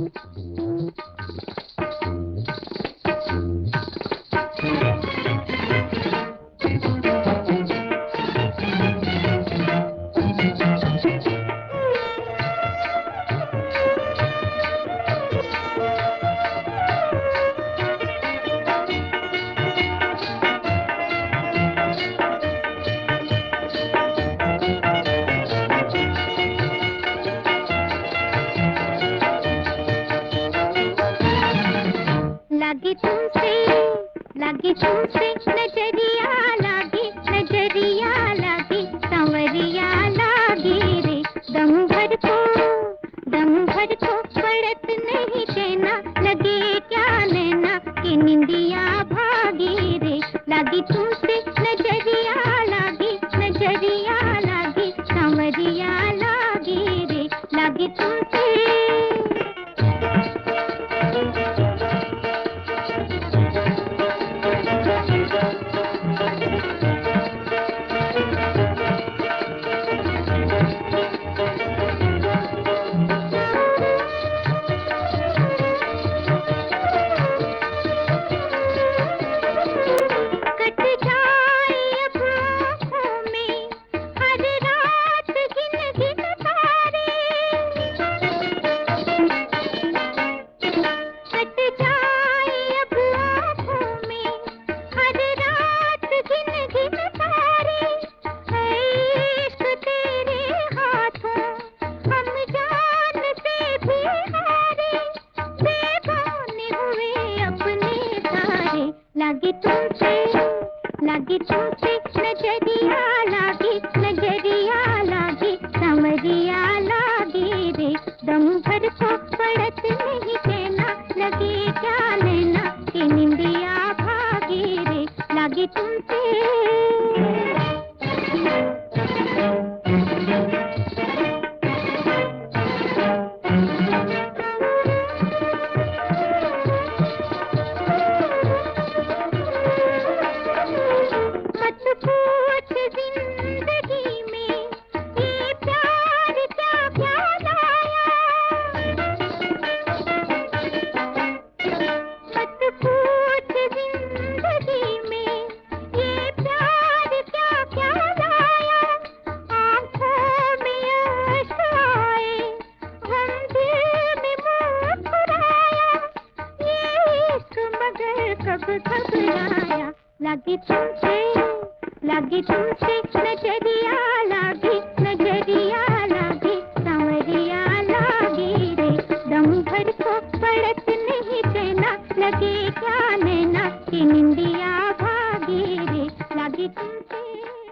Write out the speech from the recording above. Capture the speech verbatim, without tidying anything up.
लागी तुमसे लागी तुमसे नजरिया लागी नजरिया लागी सांवरिया लागी रे दम भर को दम भर को पड़त नहीं चैना लगे क्या नैना कि निंदिया भागी रे लागी तुमसे नजरिया लागी नजरिया लागी सांवरिया लागी रे लागी तुमसे लागी तुमसे लागी तुमसे नजरिया लागी नजरिया लागी सांवरिया लागी रे दम भर को पड़त नहीं चैना लगे क्या नैना कि निंदिया भागी रे लागी तुमसे कब घबराया लागी तुमसे लागी तुमसे नजरिया लागी नजरिया लागी सांवरिया लागी रे दम भर को पड़त नहीं चैना लगे क्या नैना कि निंदिया भागी रे लागी तुमसे।